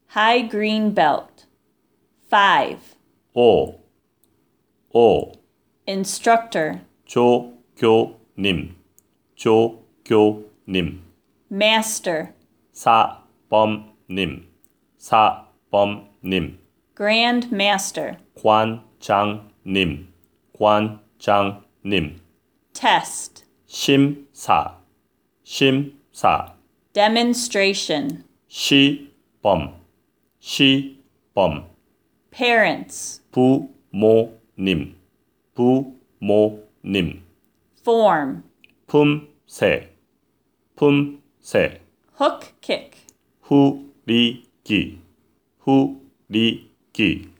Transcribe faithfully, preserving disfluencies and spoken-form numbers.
high green belt. five. 오, 오, Instructor, 조교님, 조교님, master, 사범님, 사범님, grand master, 관장님, 관장님, test, 심사, 심사, demonstration, 시범, 시범, parents, 부모님, 부모님, form, 품새, 품새, hook kick, 후리기, 후리기.